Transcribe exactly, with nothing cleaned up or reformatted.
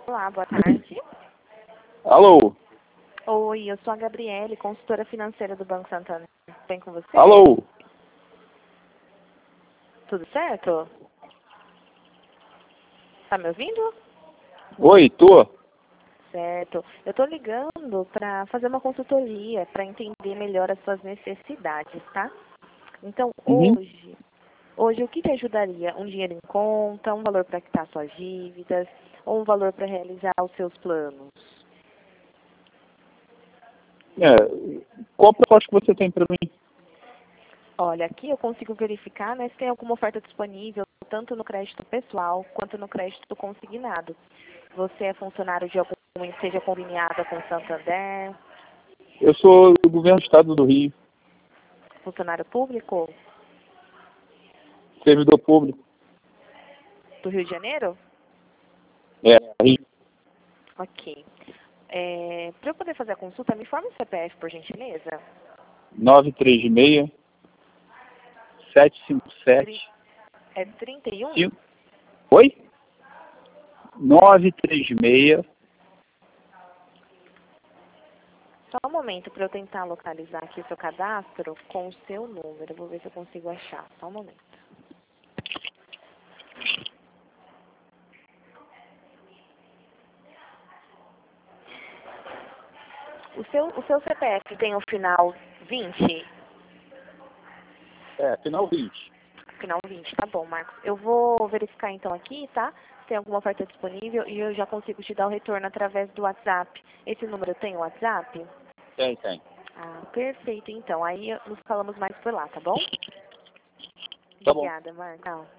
Olá, boa tarde. Alô? Oi, eu sou a Gabriele, consultora financeira do Banco Santander. Bem com você? Alô? Tudo certo? Tá me ouvindo? Oi, tô. Certo. Eu tô ligando para fazer uma consultoria, para entender melhor as suas necessidades, tá? Então, Uhum. hoje, hoje o que te ajudaria? Um dinheiro em conta, um valor para quitar suas dívidas, ou um valor para realizar os seus planos? É, qual proposta que você tem para mim? Olha, aqui eu consigo verificar, né, se tem alguma oferta disponível, tanto no crédito pessoal quanto no crédito consignado. Você é funcionário de algum, seja conveniada com o Santander, Eu sou do governo do estado do Rio, funcionário público servidor público. do Rio de Janeiro? É, Rio. Ok. É, para eu poder fazer a consulta, me informe o C P F, por gentileza. nove três seis, sete cinco Tri- sete. É trinta e um? cinco. Oi? nove três seis. Só um momento para eu tentar localizar aqui o seu cadastro com o seu número. Vou ver se eu consigo achar. Só um momento. O seu, o seu C P F tem o final vinte? É, final vinte. Final vinte, tá bom, Marcos. Eu vou verificar então aqui, tá? Se tem alguma oferta disponível e eu já consigo te dar o retorno através do WhatsApp. Esse número tem o WhatsApp? Tem, tem. Ah, perfeito, então. Aí nos falamos mais por lá, tá bom? Tá bom. Obrigada, Marcos.